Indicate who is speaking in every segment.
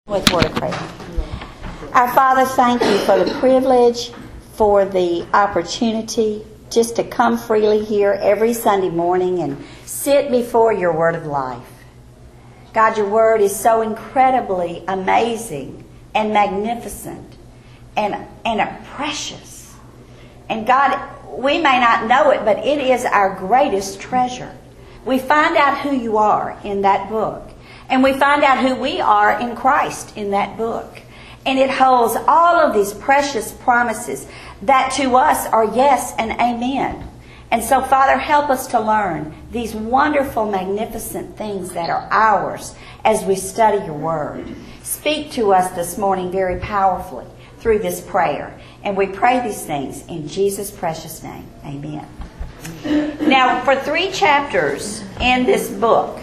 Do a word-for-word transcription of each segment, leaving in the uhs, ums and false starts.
Speaker 1: With word of prayer. Our Father, thank you for the privilege, for the opportunity just to come freely here every Sunday morning and sit before your word of life. God, your word is so incredibly amazing and magnificent and, and precious. And God, we may not know it, but it is our greatest treasure. We find out who you are in that book. And we find out who we are in Christ in that book. And it holds all of these precious promises that to us are yes and amen. And so, Father, help us to learn these wonderful, magnificent things that are ours as we study your word. Speak to us this morning very powerfully through this prayer. And we pray these things in Jesus' precious name. Amen. Now, for three chapters in this book,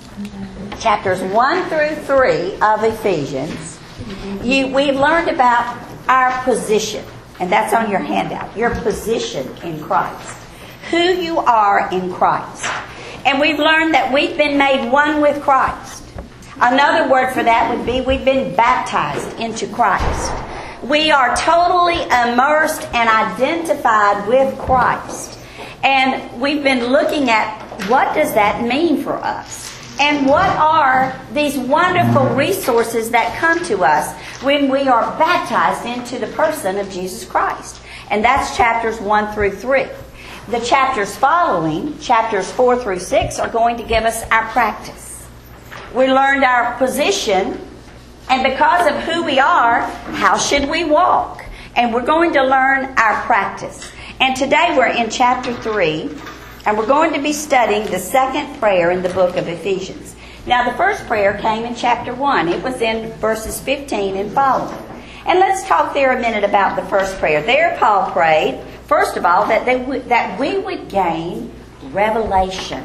Speaker 1: chapters one through three of Ephesians, you, we've learned about our position. And that's on your handout. Your position in Christ. Who you are in Christ. And we've learned that we've been made one with Christ. Another word for that would be we've been baptized into Christ. We are totally immersed and identified with Christ. And we've been looking at what does that mean for us? And what are these wonderful resources that come to us when we are baptized into the person of Jesus Christ? And that's chapters one through three. The chapters following, chapters four through six, are going to give us our practice. We learned our position, and because of who we are, how should we walk? And we're going to learn our practice. And today we're in chapter three. And we're going to be studying the second prayer in the book of Ephesians. Now, the first prayer came in chapter one. It was in verses fifteen and following. And let's talk there a minute about the first prayer. There, Paul prayed, first of all, that, they w- that we would gain revelation.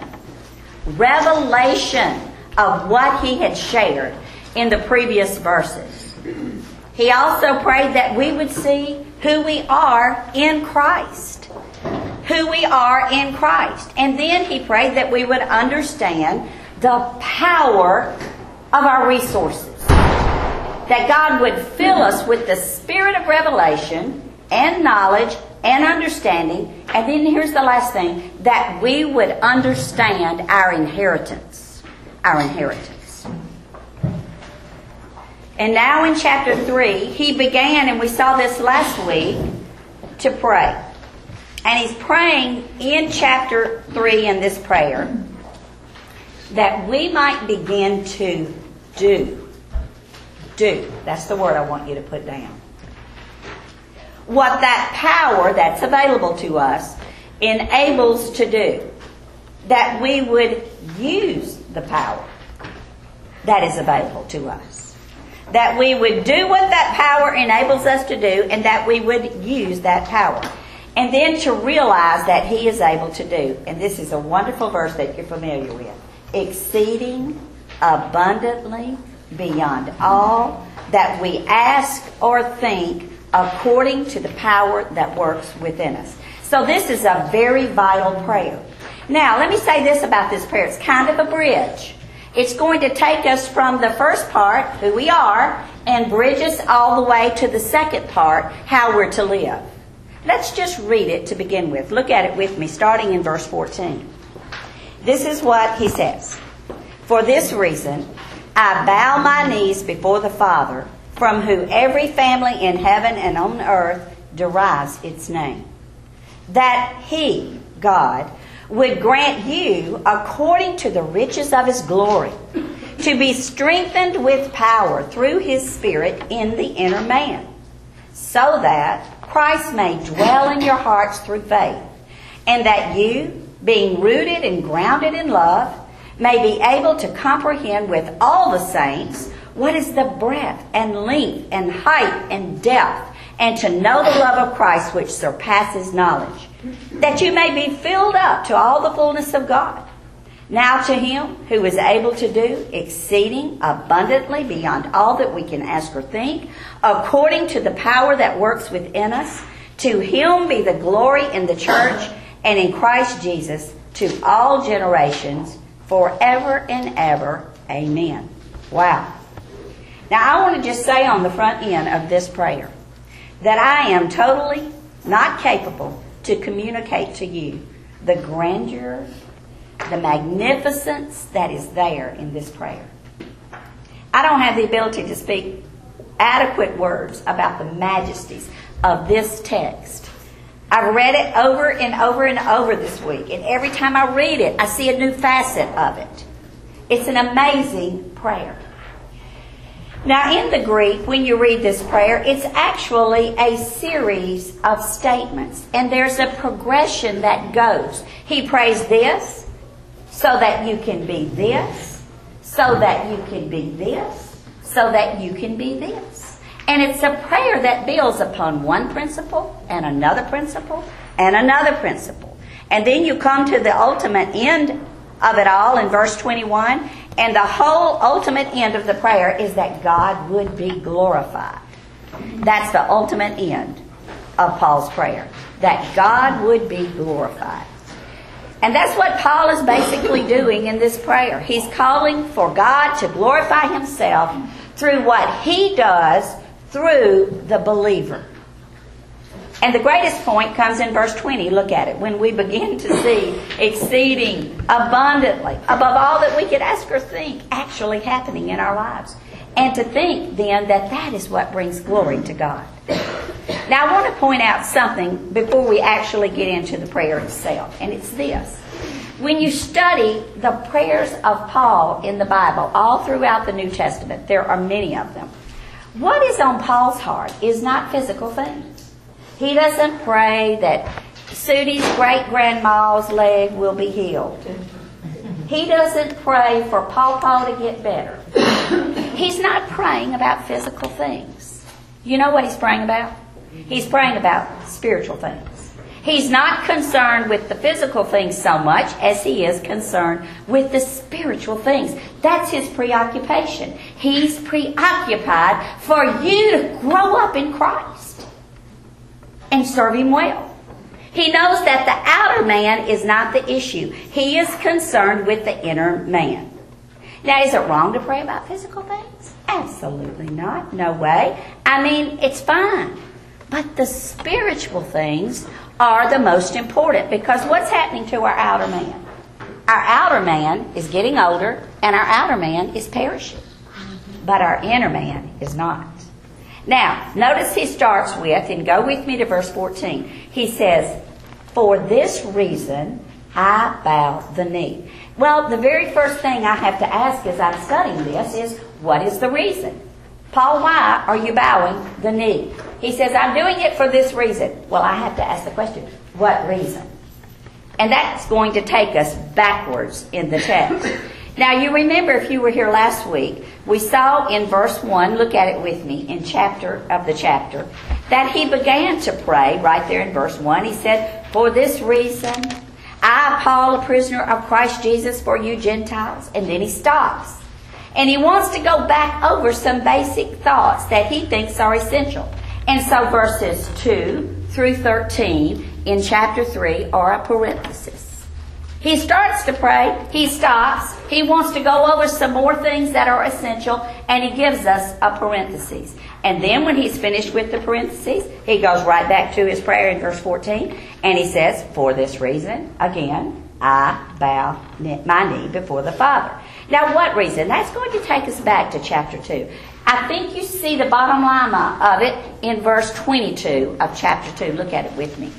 Speaker 1: Revelation of what he had shared in the previous verses. He also prayed that we would see who we are in Christ. Who we are in Christ. And then he prayed that we would understand the power of our resources. That God would fill us with the spirit of revelation and knowledge and understanding. And then here's the last thing, that we would understand our inheritance. Our inheritance. And now in chapter three, he began, and we saw this last week, to pray. And he's praying in chapter three in this prayer that we might begin to do. Do. That's the word I want you to put down. What that power that's available to us enables to do. That we would use the power that is available to us. That we would do what that power enables us to do, and that we would use that power. And then to realize that he is able to do. And this is a wonderful verse that you're familiar with. Exceeding abundantly beyond all that we ask or think, according to the power that works within us. So this is a very vital prayer. Now, let me say this about this prayer. It's kind of a bridge. It's going to take us from the first part, who we are, and bridge us all the way to the second part, how we're to live. Let's just read it to begin with. Look at it with me, starting in verse fourteen. This is what he says. For this reason, I bow my knees before the Father, from whom every family in heaven and on earth derives its name. That he, God, would grant you, according to the riches of his glory, to be strengthened with power through his Spirit in the inner man, so that Christ may dwell in your hearts through faith, and that you, being rooted and grounded in love, may be able to comprehend with all the saints what is the breadth and length and height and depth, and to know the love of Christ which surpasses knowledge, that you may be filled up to all the fullness of God. Now to him who is able to do exceeding abundantly beyond all that we can ask or think, according to the power that works within us, to him be the glory in the church and in Christ Jesus to all generations, forever and ever. Amen. Wow. Now, I want to just say on the front end of this prayer that I am totally not capable to communicate to you the grandeur, the magnificence that is there in this prayer. I don't have the ability to speak adequate words about the majesties of this text. I've read it over and over and over this week, and every time I read it, I see a new facet of it. It's an amazing prayer. Now, in the Greek, when you read this prayer, it's actually a series of statements, and there's a progression that goes. He prays this, so that you can be this, so that you can be this, so that you can be this. And it's a prayer that builds upon one principle and another principle and another principle. And then you come to the ultimate end of it all in verse twenty-one. And the whole ultimate end of the prayer is that God would be glorified. That's the ultimate end of Paul's prayer. That God would be glorified. And that's what Paul is basically doing in this prayer. He's calling for God to glorify Himself through what He does through the believer. And the greatest point comes in verse twenty. Look at it. When we begin to see exceeding abundantly above all that we could ask or think actually happening in our lives. And to think then that that is what brings glory to God. Now I want to point out something before we actually get into the prayer itself. And it's this. When you study the prayers of Paul in the Bible, all throughout the New Testament, there are many of them. What is on Paul's heart is not physical things. He doesn't pray that Sudi's great-grandma's leg will be healed. He doesn't pray for Pawpaw to get better. He's not praying about physical things. You know what he's praying about? He's praying about spiritual things. He's not concerned with the physical things so much as he is concerned with the spiritual things. That's his preoccupation. He's preoccupied for you to grow up in Christ and serve Him well. He knows that the outer man is not the issue. He is concerned with the inner man. Now, is it wrong to pray about physical things? Absolutely not. No way. I mean, it's fine. But the spiritual things are the most important, because what's happening to our outer man? Our outer man is getting older, and our outer man is perishing. But our inner man is not. Now, notice he starts with, and go with me to verse fourteen. He says, "For this reason I bow the knee." Well, the very first thing I have to ask as I'm studying this is, what is the reason? Paul, why are you bowing the knee? He says, I'm doing it for this reason. Well, I have to ask the question, what reason? And that's going to take us backwards in the text. Now, you remember, if you were here last week, we saw in verse one, look at it with me, in chapter of the chapter, that he began to pray right there in verse one. He said, "For this reason, I, Paul, a prisoner of Christ Jesus, for you Gentiles." And then he stops. And he wants to go back over some basic thoughts that he thinks are essential. And so verses two through thirteen in chapter three are a parenthesis. He starts to pray, he stops, he wants to go over some more things that are essential, and he gives us a parenthesis. And then when he's finished with the parentheses, he goes right back to his prayer in verse fourteen, and he says, "For this reason, again, I bow my knee before the Father." Now, what reason? That's going to take us back to chapter two. I think you see the bottom line of it in verse twenty-two of chapter two. Look at it with me.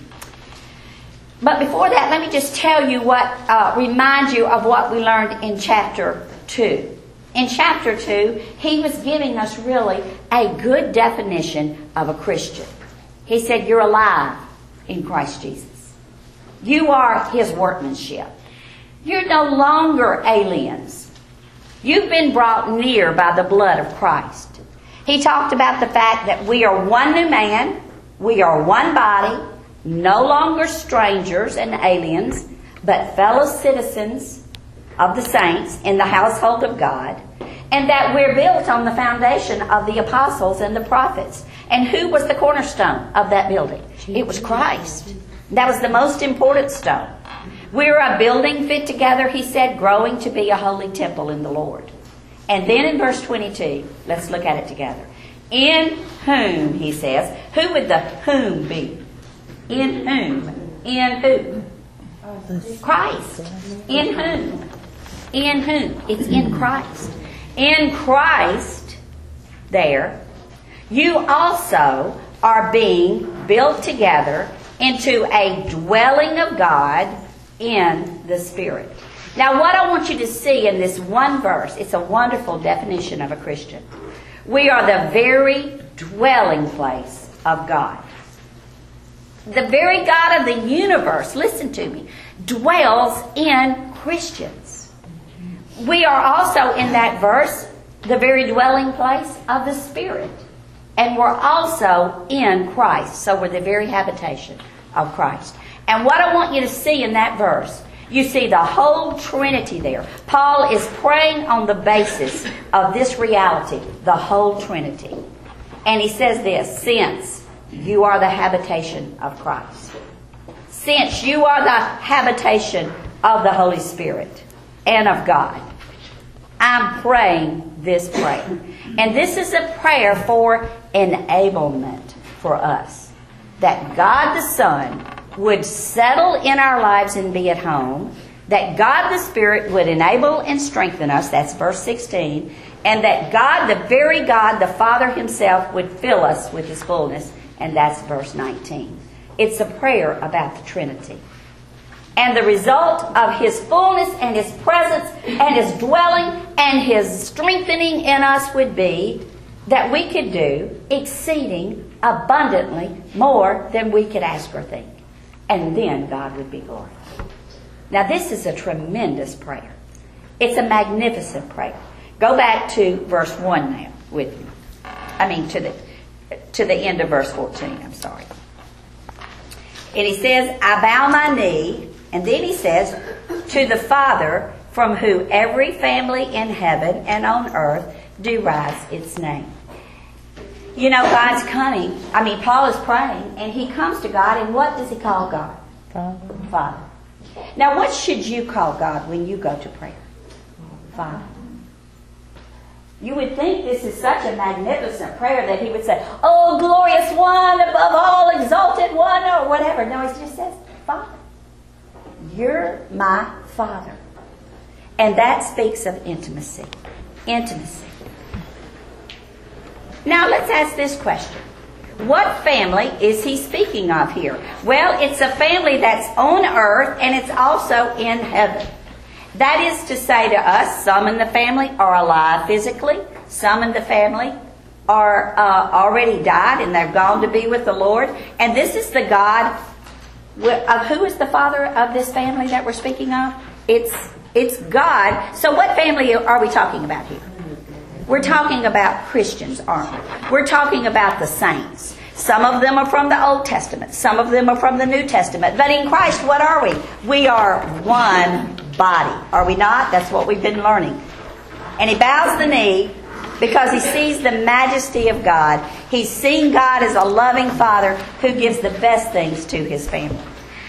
Speaker 1: But before that, let me just tell you what, uh, remind you of what we learned in chapter two. In chapter two, he was giving us really a good definition of a Christian. He said, you're alive in Christ Jesus. You are His workmanship. You're no longer aliens. You've been brought near by the blood of Christ. He talked about the fact that we are one new man, we are one body, no longer strangers and aliens, but fellow citizens of the saints in the household of God, and that we're built on the foundation of the apostles and the prophets. And who was the cornerstone of that building? It was Christ. That was the most important stone. We're a building fit together, he said, growing to be a holy temple in the Lord. And then in verse twenty-two, let's look at it together. In whom, he says, who would the whom be? In whom? In who? Christ. In whom? In whom? It's in Christ. In Christ, there, you also are being built together into a dwelling of God in the Spirit. Now, what I want you to see in this one verse, it's a wonderful definition of a Christian. We are the very dwelling place of God. The very God of the universe, listen to me, dwells in Christians. We are also, in that verse, the very dwelling place of the Spirit. And we're also in Christ. So we're the very habitation of Christ. And what I want you to see in that verse, you see the whole Trinity there. Paul is praying on the basis of this reality, the whole Trinity. And he says this, since you are the habitation of Christ, since you are the habitation of the Holy Spirit and of God, I'm praying this prayer. And this is a prayer for enablement for us. That God the Son would settle in our lives and be at home. That God the Spirit would enable and strengthen us. That's verse sixteen. And that God, the very God, the Father Himself, would fill us with His fullness. And that's verse nineteen. It's a prayer about the Trinity. And the result of His fullness and His presence and His dwelling and His strengthening in us would be that we could do exceeding abundantly more than we could ask or think. And then God would be glorified. Now this is a tremendous prayer. It's a magnificent prayer. Go back to verse one now with me. I mean to the to the end of verse fourteen, I'm sorry. And he says, I bow my knee, and then he says, to the Father, from whom every family in heaven and on earth derives its name. You know, God's coming. I mean, Paul is praying, and he comes to God, and what does he call God?
Speaker 2: Father.
Speaker 1: Father. Now, what should you call God when you go to prayer? Father. You would think this is such a magnificent prayer that he would say, oh, glorious one, above all, exalted one, or whatever. No, he just says, Father. You're my Father. And that speaks of intimacy. Intimacy. Now let's ask this question. What family is he speaking of here? Well, it's a family that's on earth and it's also in heaven. That is to say to us, some in the family are alive physically. Some in the family are uh, already died and they're gone to be with the Lord. And this is the God of who is the father of this family that we're speaking of? It's it's God. So what family are we talking about here? We're talking about Christians, aren't we? We're talking about the saints. Some of them are from the Old Testament. Some of them are from the New Testament. But in Christ, what are we? We are one body. Are we not? That's what we've been learning. And he bows the knee because he sees the majesty of God. He's seen God as a loving Father who gives the best things to His family.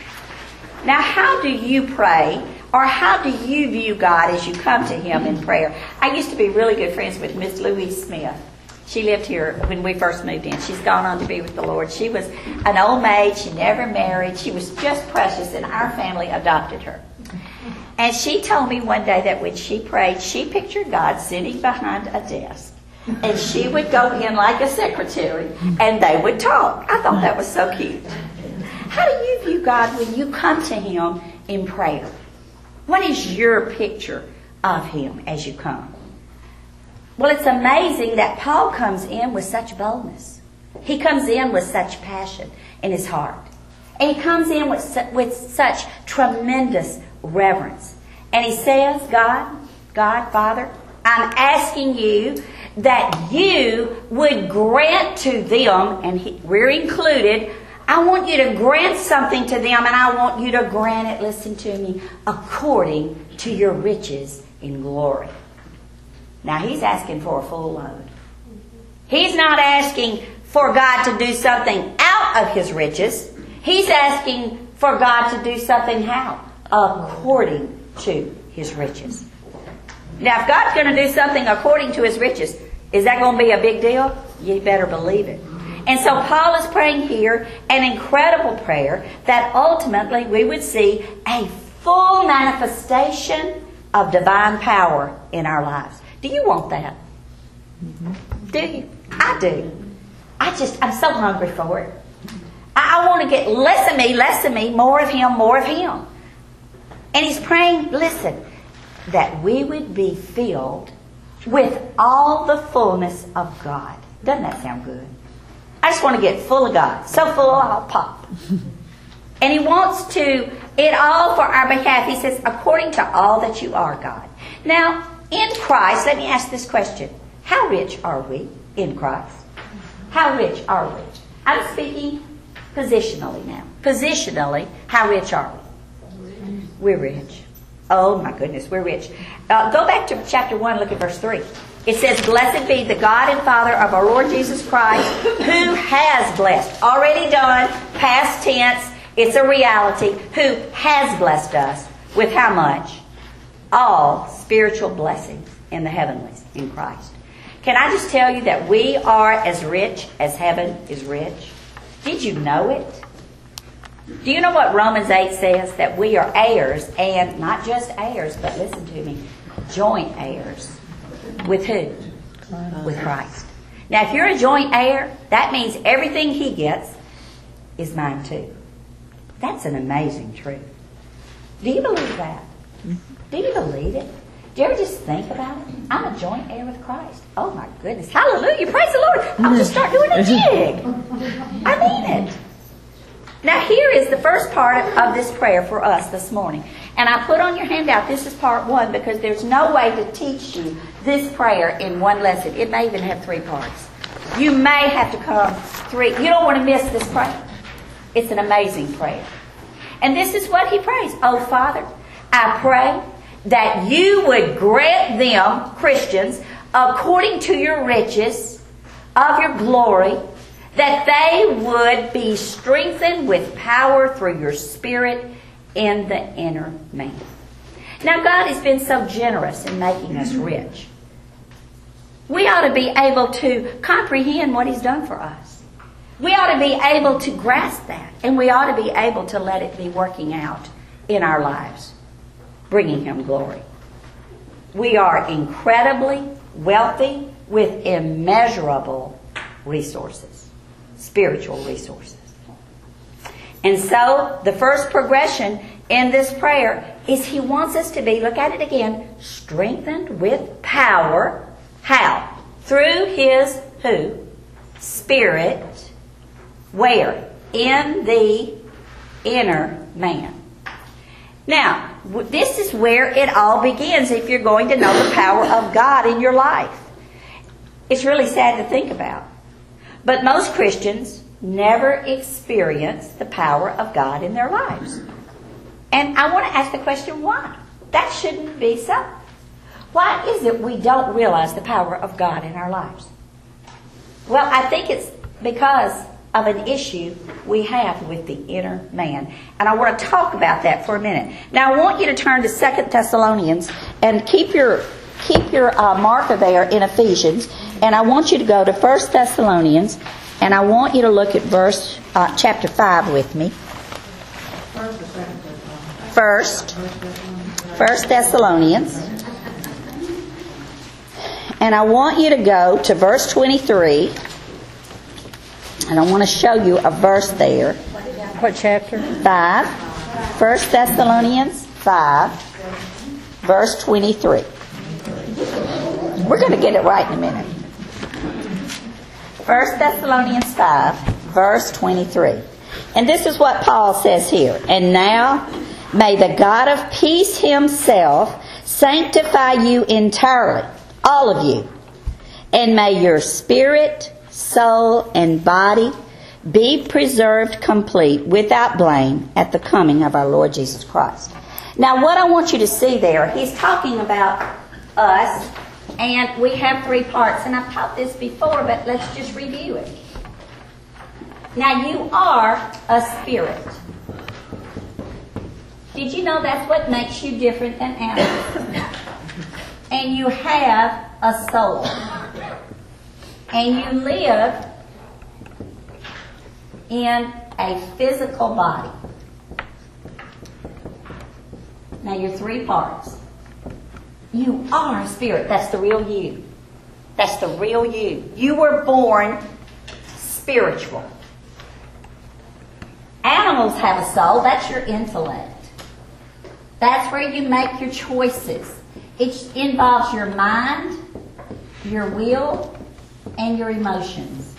Speaker 1: Now, how do you pray, or how do you view God as you come to Him in prayer? I used to be really good friends with Miss Louise Smith. She lived here when we first moved in. She's gone on to be with the Lord. She was an old maid. She never married. She was just precious, and our family adopted her. And she told me one day that when she prayed, she pictured God sitting behind a desk. And she would go in like a secretary, and they would talk. I thought that was so cute. How do you view God when you come to Him in prayer? What is your picture of Him as you come? Well, it's amazing that Paul comes in with such boldness. He comes in with such passion in his heart. And he comes in with, su- with such tremendous reverence. And he says, God, God, Father, I'm asking you that you would grant to them, and he, we're included, I want you to grant something to them, and I want you to grant it, listen to me, according to your riches in glory. Now, he's asking for a full load. He's not asking for God to do something out of His riches. He's asking for God to do something how? According to His riches. Now, if God's going to do something according to His riches, is that going to be a big deal? You better believe it. And so Paul is praying here an incredible prayer that ultimately we would see a full manifestation of divine power in our lives. Do you want that? Mm-hmm. Do you? I do. I just, I'm so hungry for it. I, I want to get less of me, less of me, more of Him, more of Him. And he's praying, listen, that we would be filled with all the fullness of God. Doesn't that sound good? I just want to get full of God. So full I'll pop. And He wants to, it all for our behalf. He says, according to all that you are, God. Now, in Christ, let me ask this question. How rich are we in Christ? How rich are we? I'm speaking positionally now. Positionally, how rich are we? We're rich. Oh my goodness, we're rich. Uh, go back to chapter one, look at verse three. It says, blessed be the God and Father of our Lord Jesus Christ, who has blessed. Already done, past tense, it's a reality. Who has blessed us with how much? All spiritual blessings in the heavenlies in Christ. Can I just tell you that we are as rich as heaven is rich? Did you know it? Do you know what Romans eight says? That we are heirs, and not just heirs, but listen to me, joint heirs. With who? With Christ. Now, if you're a joint heir, that means everything He gets is mine too. That's an amazing truth. Do you believe that? Do you believe it? Do you ever just think about it? I'm a joint heir with Christ. Oh my goodness. Hallelujah. Praise the Lord. I'll just start doing a jig. I mean it. Now here is the first part of this prayer for us this morning. And I put on your handout, this is part one, because there's no way to teach you this prayer in one lesson. It may even have three parts. You may have to come three. You don't want to miss this prayer. It's an amazing prayer. And this is what he prays. Oh, Father, I pray that you would grant them, Christians, according to your riches of your glory, that they would be strengthened with power through your Spirit in the inner man. Now, God has been so generous in making us rich. We ought to be able to comprehend what He's done for us. We ought to be able to grasp that. And we ought to be able to let it be working out in our lives, bringing Him glory. We are incredibly wealthy with immeasurable resources, spiritual resources. And so the first progression in this prayer is He wants us to be, look at it again, strengthened with power. How? Through His who? Spirit. Where? In the inner man. Now, this is where it all begins if you're going to know the power of God in your life. It's really sad to think about. But most Christians never experience the power of God in their lives. And I want to ask the question, why? That shouldn't be so. Why is it we don't realize the power of God in our lives? Well, I think it's because of an issue we have with the inner man. And I want to talk about that for a minute. Now, I want you to turn to Second Thessalonians and keep your keep your uh, marker there in Ephesians. And I want you to go to First Thessalonians, and I want you to look at verse uh, chapter five with me. First, First Thessalonians, and I want you to go to verse twenty-three. And I want to show you a verse there.
Speaker 2: What chapter?
Speaker 1: Five. First Thessalonians five, verse twenty-three. We're going to get it right in a minute. First Thessalonians five, verse twenty-three. And this is what Paul says here. And now may the God of peace Himself sanctify you entirely, all of you. And may your spirit, soul, and body be preserved complete without blame at the coming of our Lord Jesus Christ. Now, what I want you to see there, he's talking about us, and we have three parts. And I've taught this before, but let's just review it. Now, you are a spirit. Did you know that's what makes you different than animals? and you have a soul. And you live in a physical body. Now, your three parts. You are a spirit. That's the real you. That's the real you. You were born spiritual. Animals have a soul. That's your intellect. That's where you make your choices. It involves your mind, your will, and your emotions.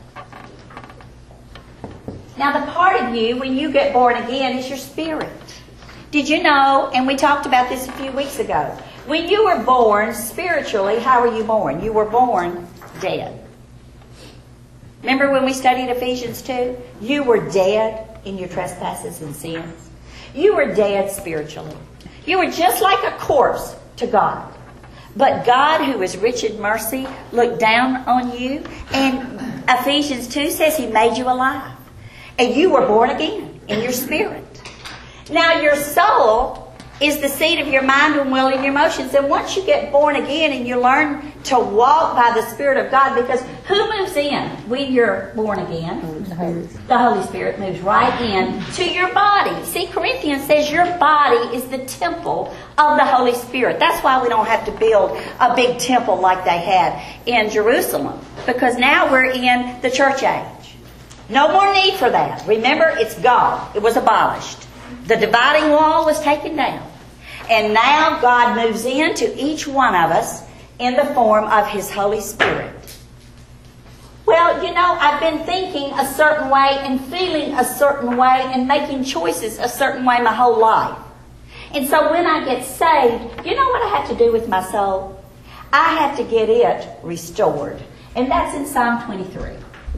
Speaker 1: Now, the part of you, when you get born again, is your spirit. Did you know, and we talked about this a few weeks ago, when you were born spiritually, how were you born? You were born dead. Remember when we studied Ephesians two? You were dead in your trespasses and sins. You were dead spiritually. You were just like a corpse to God. But God, who is rich in mercy, looked down on you. And Ephesians two says He made you alive. And you were born again in your spirit. Now your soul is the seat of your mind and will and your emotions. And once you get born again and you learn to walk by the Spirit of God, because who moves in when you're born again? The Holy Spirit moves right in to your body. See, Corinthians says your body is the temple of the Holy Spirit. That's why we don't have to build a big temple like they had in Jerusalem. Because now we're in the church age. No more need for that. Remember, it's gone. It was abolished. The dividing wall was taken down. And now God moves into each one of us in the form of His Holy Spirit. Well, you know, I've been thinking a certain way and feeling a certain way and making choices a certain way my whole life. And so when I get saved, you know what I have to do with my soul? I have to get it restored. And that's in Psalm twenty-three.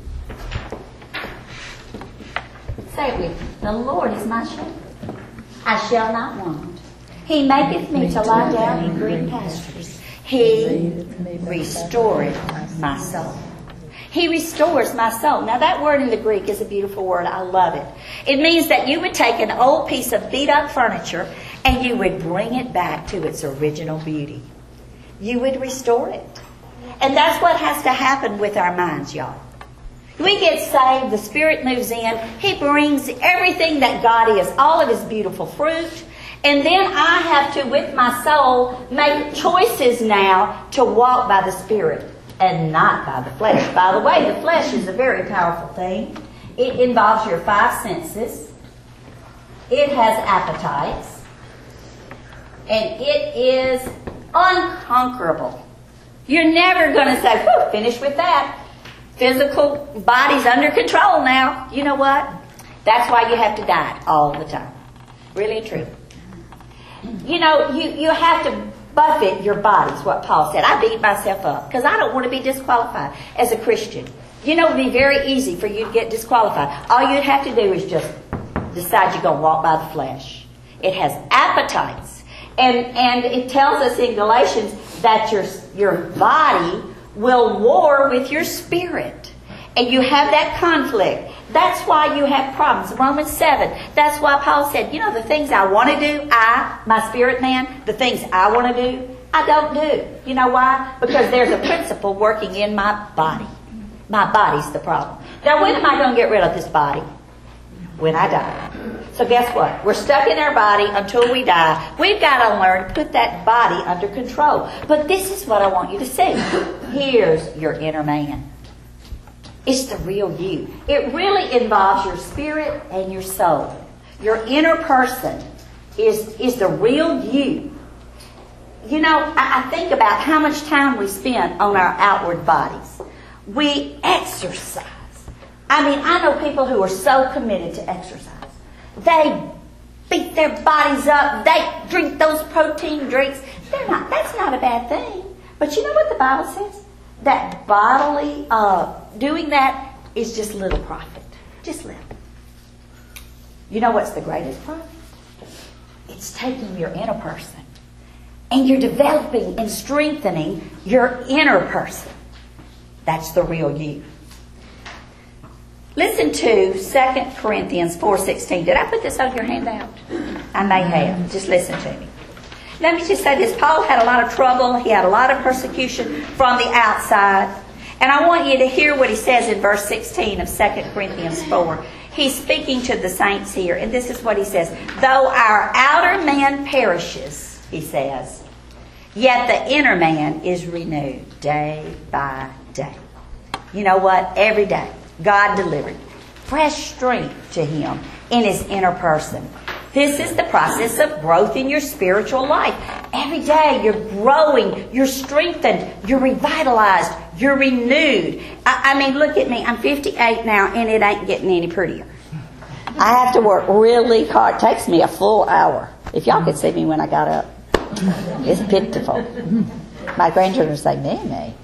Speaker 1: Say it with me. The Lord is my shepherd. I shall not want. He maketh me to lie down in green pastures. He restoreth my soul. He restores my soul. Now that word in the Greek is a beautiful word. I love it. It means that you would take an old piece of beat up furniture and you would bring it back to its original beauty. You would restore it. And that's what has to happen with our minds, y'all. We get saved, the Spirit moves in, He brings everything that God is, all of His beautiful fruit. And then I have to, with my soul, make choices now to walk by the Spirit and not by the flesh. By the way, the flesh is a very powerful thing. It involves your five senses. It has appetites. And it is unconquerable. You're never going to say, whew, finish with that. Physical body's under control now. You know what? That's why you have to diet all the time. Really and true. You know, you, you have to buffet your body, is what Paul said. I beat myself up because I don't want to be disqualified as a Christian. You know, it would be very easy for you to get disqualified. All you'd have to do is just decide you're going to walk by the flesh. It has appetites. And, and it tells us in Galatians that your, your body will war with your spirit. And you have that conflict. That's why you have problems. Romans seven. That's why Paul said, you know, the things I want to do, I, my spirit man, the things I want to do, I don't do. You know why? Because there's a principle working in my body. My body's the problem. Now, when am I going to get rid of this body? When I die. So guess what? We're stuck in our body until we die. We've got to learn to put that body under control. But this is what I want you to see. Here's your inner man. It's the real you. It really involves your spirit and your soul. Your inner person is, is the real you. You know, I, I think about how much time we spend on our outward bodies. We exercise. I mean, I know people who are so committed to exercise. They beat their bodies up. They drink those protein drinks. They're not. That's not a bad thing. But you know what the Bible says? That bodily, uh, doing that is just little profit. Just little. You know what's the greatest profit? It's taking your inner person and you're developing and strengthening your inner person. That's the real you. Listen to Second Corinthians four sixteen. Did I put this on your handout? I may have. Just listen to me. Let me just say this. Paul had a lot of trouble. He had a lot of persecution from the outside. And I want you to hear what he says in verse sixteen of Second Corinthians four. He's speaking to the saints here. And this is what he says. Though our outer man perishes, he says, yet the inner man is renewed day by day. You know what? Every day, God delivered fresh strength to him in his inner person. This is the process of growth in your spiritual life. Every day you're growing, you're strengthened, you're revitalized, you're renewed. I, I mean, look at me. I'm fifty-eight now and it ain't getting any prettier. I have to work really hard. It takes me a full hour. If y'all could see me when I got up. It's pitiful. My grandchildren say, Mimi.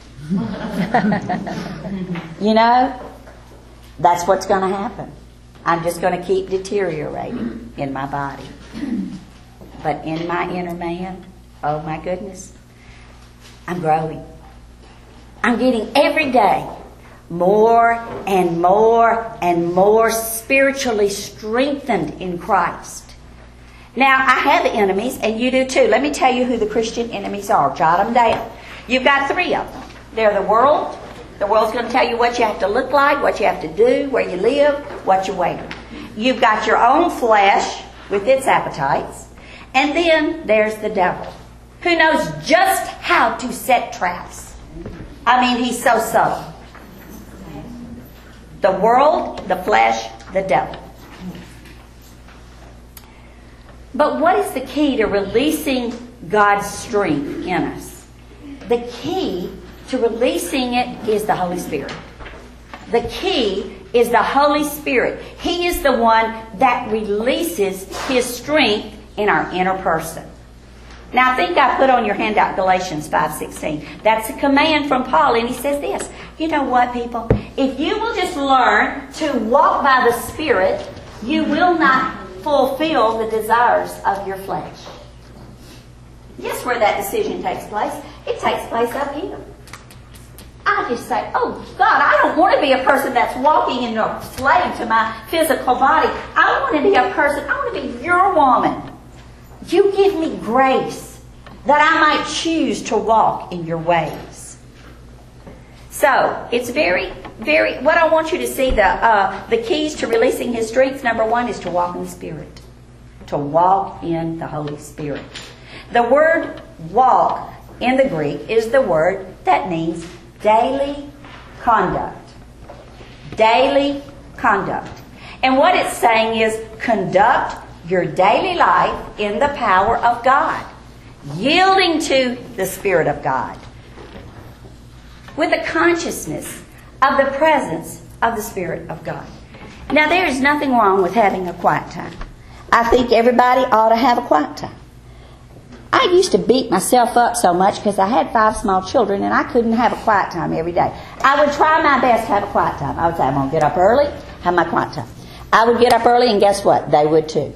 Speaker 1: You know, that's what's going to happen. I'm just going to keep deteriorating in my body. But in my inner man, oh my goodness, I'm growing. I'm getting every day more and more and more spiritually strengthened in Christ. Now, I have enemies, and you do too. Let me tell you who the Christian enemies are. Jot them down. You've got three of them. They're the world. The world's going to tell you what you have to look like, what you have to do, where you live, what you wear. You've got your own flesh with its appetites. And then there's the devil, who knows just how to set traps. I mean, he's so subtle. The world, the flesh, the devil. But what is the key to releasing God's strength in us? The key to releasing it is the Holy Spirit. The key is the Holy Spirit. He is the one that releases His strength in our inner person. Now, I think I put on your handout Galatians five sixteen. That's a command from Paul, and he says this. You know what, people? If you will just learn to walk by the Spirit, you will not fulfill the desires of your flesh. Guess where that decision takes place? It takes place up here. I just say, oh, God, I don't want to be a person that's walking in a slave to my physical body. I want to be a person, I want to be your woman. You give me grace that I might choose to walk in your ways. So, it's very, very, what I want you to see, the uh, the keys to releasing His strength, number one, is to walk in the Spirit. To walk in the Holy Spirit. The word walk in the Greek is the word that means daily conduct. Daily conduct. And what it's saying is conduct your daily life in the power of God. Yielding to the Spirit of God. With a consciousness of the presence of the Spirit of God. Now, there is nothing wrong with having a quiet time. I think everybody ought to have a quiet time. I used to beat myself up so much because I had five small children and I couldn't have a quiet time every day. I would try my best to have a quiet time. I would say, I'm going to get up early, have my quiet time. I would get up early, and guess what? They would too.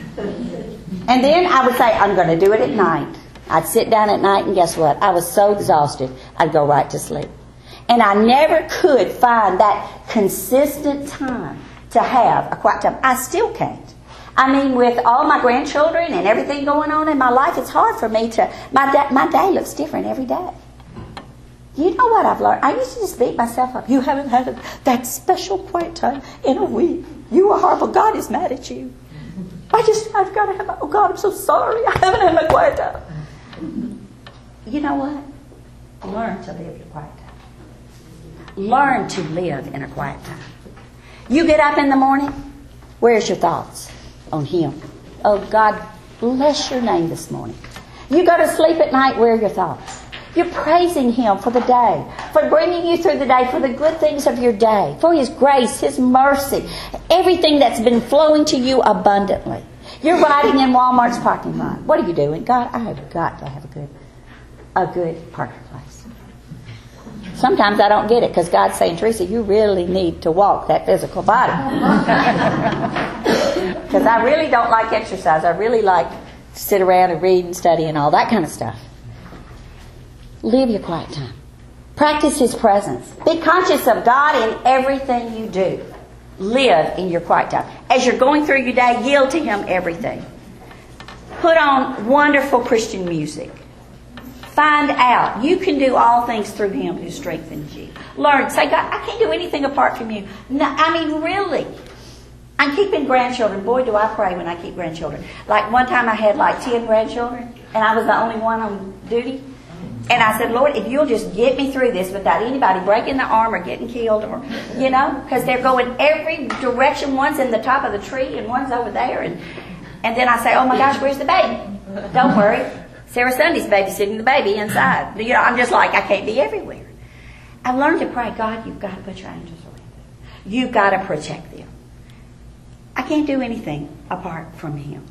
Speaker 1: And then I would say, I'm going to do it at night. I'd sit down at night, and guess what? I was so exhausted, I'd go right to sleep. And I never could find that consistent time to have a quiet time. I still can't. I mean, with all my grandchildren and everything going on in my life, it's hard for me to... My, da- my day looks different every day. You know what I've learned? I used to just beat myself up. You haven't had a, that special quiet time in a week. You are horrible. God is mad at you. I just, I've got to have my... Oh, God, I'm so sorry. I haven't had my quiet time. You know what? Learn to live your quiet time. Learn to live in a quiet time. You get up in the morning, where's your thoughts? On Him. Oh, God, bless your name this morning. You go to sleep at night, where are your thoughts? You're praising Him for the day, for bringing you through the day, for the good things of your day, for His grace, His mercy, everything that's been flowing to you abundantly. You're riding in Walmart's parking lot. What are you doing? God, I have got to have a good, a good parking place. Sometimes I don't get it because God's saying, Teresa, you really need to walk that physical body. Because I really don't like exercise. I really like to sit around and read and study and all that kind of stuff. Live your quiet time. Practice His presence. Be conscious of God in everything you do. Live in your quiet time. As you're going through your day, yield to Him everything. Put on wonderful Christian music. Find out. You can do all things through Him who strengthens you. Learn. Say, God, I can't do anything apart from you. No, I mean, really. I'm keeping grandchildren. Boy, do I pray when I keep grandchildren. Like one time I had like ten grandchildren, and I was the only one on duty. And I said, Lord, if you'll just get me through this without anybody breaking their arm or getting killed, or, you know, because they're going every direction. One's in the top of the tree and one's over there. And, and then I say, oh my gosh, where's the baby? Don't worry. Sarah Sunday's babysitting the baby inside. You know, I'm just like, I can't be everywhere. I've learned to pray, God, you've got to put your angels around them. You've got to protect them. I can't do anything apart from Him.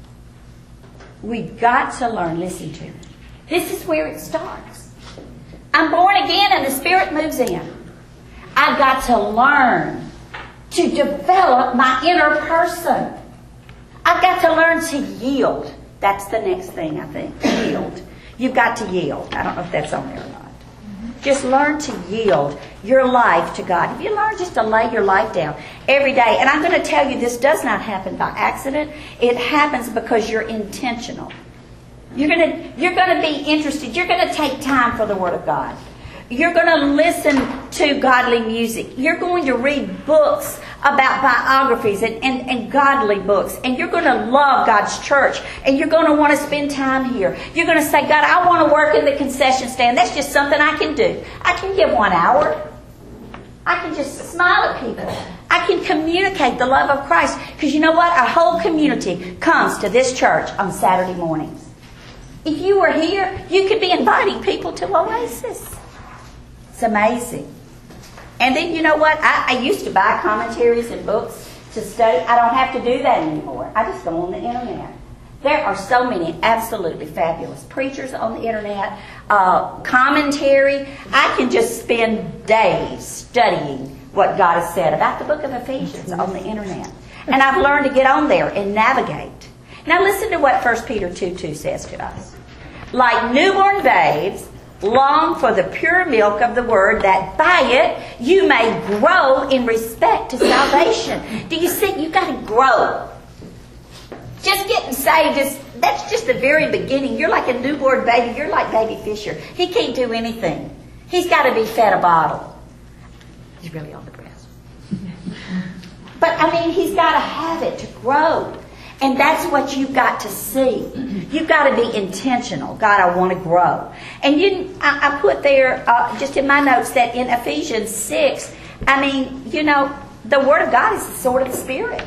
Speaker 1: We've got to learn. Listen to me. This is where it starts. I'm born again and the Spirit moves in. I've got to learn to develop my inner person. I've got to learn to yield. That's the next thing, I think. Yield. You've got to yield. I don't know if that's on there or not. Just learn to yield your life to God. If you learn just to lay your life down every day, and I'm going to tell you, this does not happen by accident. It happens because you're intentional. You're going to, you're going to be interested. You're going to take time for the Word of God. You're going to listen to godly music. You're going to read books about biographies and, and, and godly books. And you're going to love God's church. And you're going to want to spend time here. You're going to say, God, I want to work in the concession stand. That's just something I can do. I can give one hour. I can just smile at people. I can communicate the love of Christ. Because you know what? Our whole community comes to this church on Saturday mornings. If you were here, you could be inviting people to Oasis. It's amazing. And then, you know what? I, I used to buy commentaries and books to study. I don't have to do that anymore. I just go on the internet. There are so many absolutely fabulous preachers on the internet. Uh, commentary. I can just spend days studying what God has said about the book of Ephesians on the internet. And I've learned to get on there and navigate. Now listen to what First Peter two two says to us. Like newborn babes, long for the pure milk of the Word, that by it you may grow in respect to salvation. Do you see? You've got to grow. Just getting saved, is that's just the very beginning. You're like a newborn baby. You're like baby Fisher. He can't do anything. He's got to be fed a bottle. He's really on the breast. But, I mean, he's got to have it to grow. And that's what you've got to see. You've got to be intentional. God, I want to grow. And you, I, I put there, uh, just in my notes, that in Ephesians six, I mean, you know, the Word of God is the sword of the Spirit.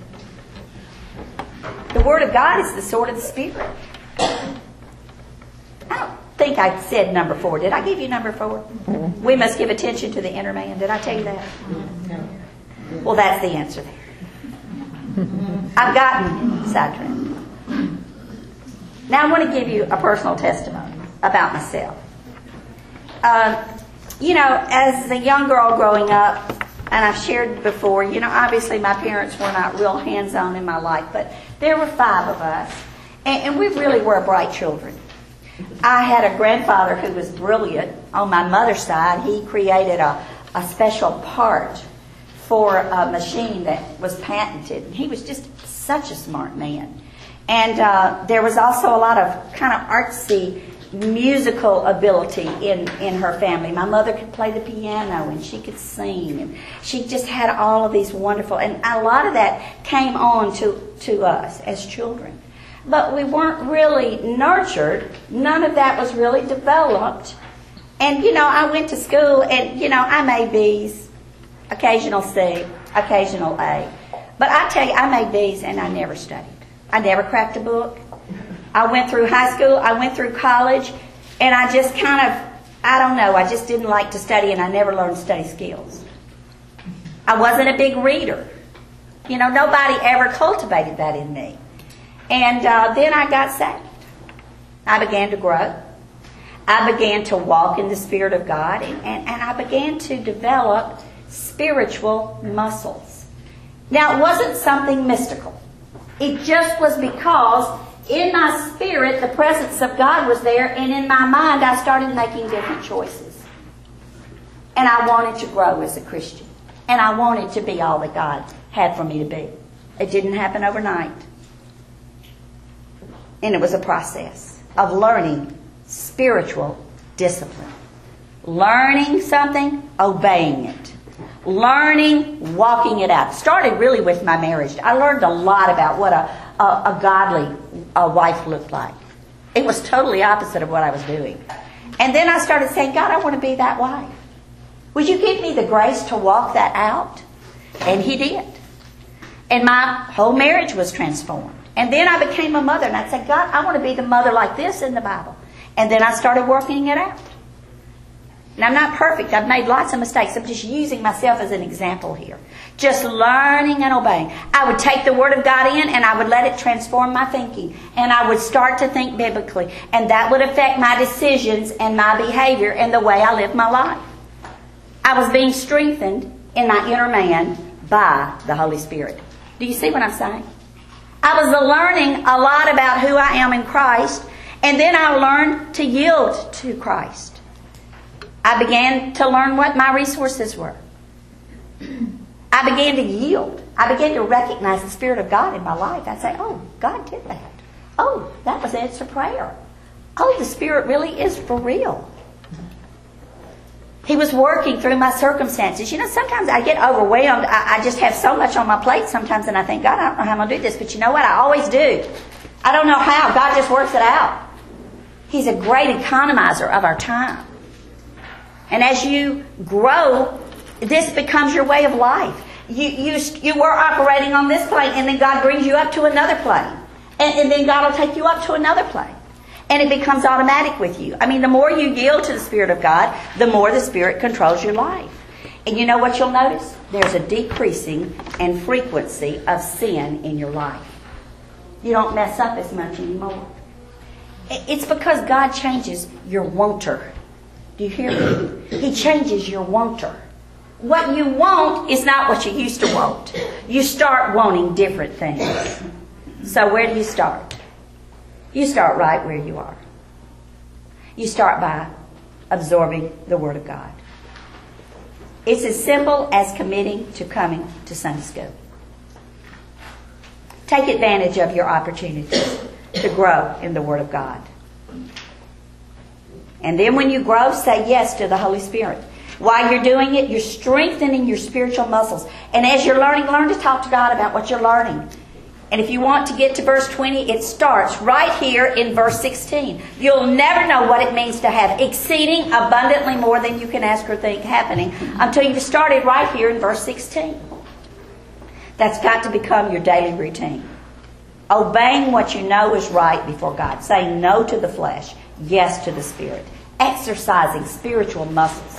Speaker 1: The Word of God is the sword of the Spirit. I don't think I said number four. Did I give you number four? We must give attention to the inner man. Did I tell you that? No. Well, that's the answer there. I've gotten sidetracked. Now I want to give you a personal testimony about myself. Uh, you know, as a young girl growing up, and I've shared before, you know, obviously my parents were not real hands-on in my life, but there were five of us, and, and we really were bright children. I had a grandfather who was brilliant. On my mother's side, he created a, a special part for a machine that was patented. He was just such a smart man. And uh, there was also a lot of kind of artsy musical ability in, in her family. My mother could play the piano and she could sing. And she just had all of these wonderful, and a lot of that came on to, to us as children. But we weren't really nurtured. None of that was really developed. And, you know, I went to school and, you know, I made B's. Occasional C, occasional A. But I tell you, I made B's and I never studied. I never cracked a book. I went through high school, I went through college, and I just kind of, I don't know, I just didn't like to study, and I never learned study skills. I wasn't a big reader. You know, nobody ever cultivated that in me. And uh, then I got saved. I began to grow. I began to walk in the Spirit of God, and, and, and I began to develop spiritual muscles. Now, it wasn't something mystical. It just was because in my spirit, the presence of God was there, and in my mind, I started making different choices. And I wanted to grow as a Christian. And I wanted to be all that God had for me to be. It didn't happen overnight. And it was a process of learning spiritual discipline. Learning something, obeying it. Learning, walking it out. It started really with my marriage. I learned a lot about what a, a, a godly a wife looked like. It was totally opposite of what I was doing. And then I started saying, God, I want to be that wife. Would you give me the grace to walk that out? And He did. And my whole marriage was transformed. And then I became a mother. And I said, God, I want to be the mother like this in the Bible. And then I started working it out. And I'm not perfect. I've made lots of mistakes. I'm just using myself as an example here. Just learning and obeying. I would take the Word of God in and I would let it transform my thinking. And I would start to think biblically. And that would affect my decisions and my behavior and the way I live my life. I was being strengthened in my inner man by the Holy Spirit. Do you see what I'm saying? I was learning a lot about who I am in Christ. And then I learned to yield to Christ. I began to learn what my resources were. I began to yield. I began to recognize the Spirit of God in my life. I'd say, oh, God did that. Oh, that was answered prayer. Oh, the Spirit really is for real. He was working through my circumstances. You know, sometimes I get overwhelmed. I, I just have so much on my plate sometimes, and I think, God, I don't know how I'm going to do this. But you know what? I always do. I don't know how. God just works it out. He's a great economizer of our time. And as you grow, this becomes your way of life. You you you were operating on this plane, and then God brings you up to another plane. And, and then God will take you up to another plane. And it becomes automatic with you. I mean, the more you yield to the Spirit of God, the more the Spirit controls your life. And you know what you'll notice? There's a decreasing and frequency of sin in your life. You don't mess up as much anymore. It's because God changes your wanter. Do you hear me? He changes your wanter. What you want is not what you used to want. You start wanting different things. So where do you start? You start right where you are. You start by absorbing the Word of God. It's as simple as committing to coming to Sunday school. Take advantage of your opportunities to grow in the Word of God. And then when you grow, say yes to the Holy Spirit. While you're doing it, you're strengthening your spiritual muscles. And as you're learning, learn to talk to God about what you're learning. And if you want to get to verse twenty, it starts right here in verse sixteen. You'll never know what it means to have exceeding abundantly more than you can ask or think happening until you've started right here in verse sixteen. That's got to become your daily routine. Obeying what you know is right before God. Saying no to the flesh, yes to the Spirit. Exercising spiritual muscles.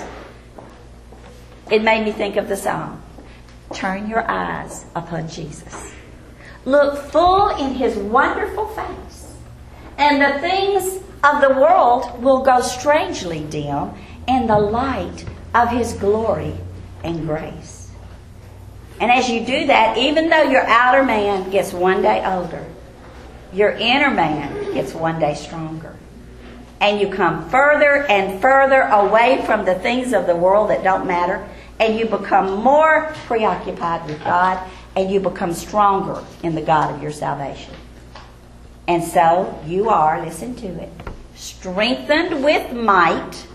Speaker 1: It made me think of the song, Turn Your Eyes Upon Jesus. Look full in His wonderful face, and the things of the world will go strangely dim in the light of His glory and grace. And as you do that, even though your outer man gets one day older, your inner man gets one day stronger. And you come further and further away from the things of the world that don't matter, and you become more preoccupied with God, and you become stronger in the God of your salvation. And so you are, listen to it, strengthened with might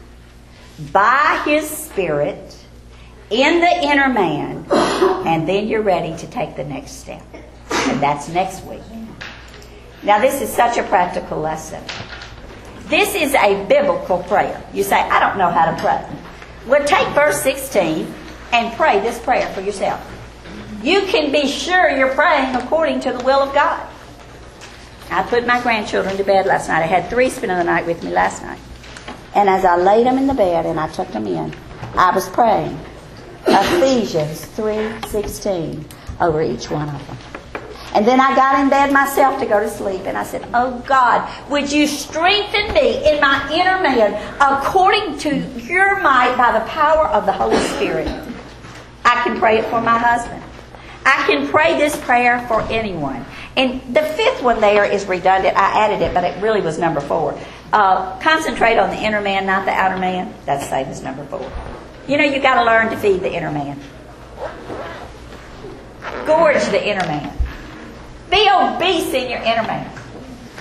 Speaker 1: by His Spirit in the inner man, and then you're ready to take the next step. And that's next week. Now this is such a practical lesson. This is a biblical prayer. You say, I don't know how to pray. Well, take verse sixteen and pray this prayer for yourself. You can be sure you're praying according to the will of God. I put my grandchildren to bed last night. I had three spending the night with me last night. And as I laid them in the bed and I tucked them in, I was praying Ephesians three sixteen over each one of them. And then I got in bed myself to go to sleep, and I said, oh God, would you strengthen me in my inner man according to your might by the power of the Holy Spirit. I can pray it for my husband. I can pray this prayer for anyone. And the fifth one there is redundant. I added it, but it really was number four. Uh, concentrate on the inner man, not the outer man. That's the same as number four. You know, you've got to learn to feed the inner man. Gorge the inner man. Be obese in your inner man.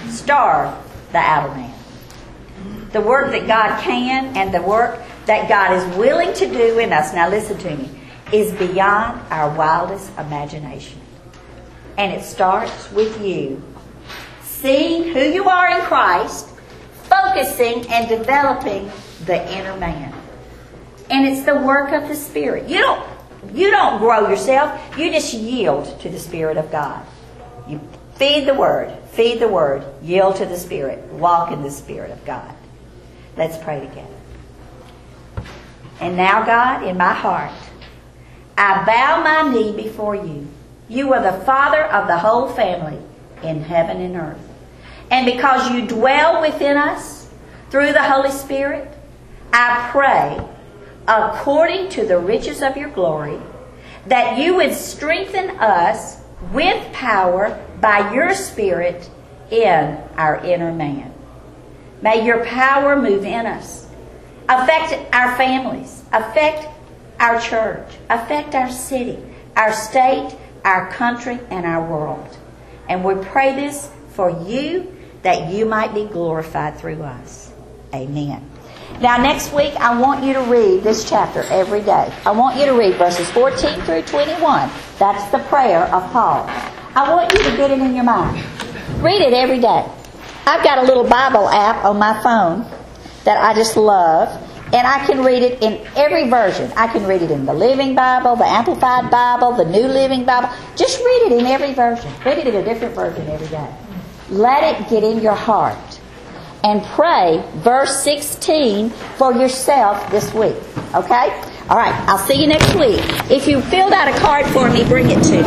Speaker 1: starve the outer man. The work that God can and the work that God is willing to do in us, now listen to me, is beyond our wildest imagination. And it starts with you seeing who you are in Christ, focusing and developing the inner man. And it's the work of the Spirit. You don't, you don't grow yourself. You just yield to the Spirit of God. You feed the Word. Feed the Word. Yield to the Spirit. Walk in the Spirit of God. Let's pray together. And now, God, in my heart, I bow my knee before you. You are the Father of the whole family in heaven and earth. And because you dwell within us through the Holy Spirit, I pray, according to the riches of your glory, that you would strengthen us with power by your Spirit in our inner man. May your power move in us, affect our families, affect our church, affect our city, our state, our country, and our world. And we pray this for you, that you might be glorified through us. Amen. Now next week, I want you to read this chapter every day. I want you to read verses fourteen through twenty-one. That's the prayer of Paul. I want you to get it in your mind. Read it every day. I've got a little Bible app on my phone that I just love, and I can read it in every version. I can read it in the Living Bible, the Amplified Bible, the New Living Bible. Just read it in every version. Read it in a different version every day. Let it get in your heart. And pray verse sixteen for yourself this week. Okay? All right. I'll see you next week. If you filled out a card for me, bring it to me.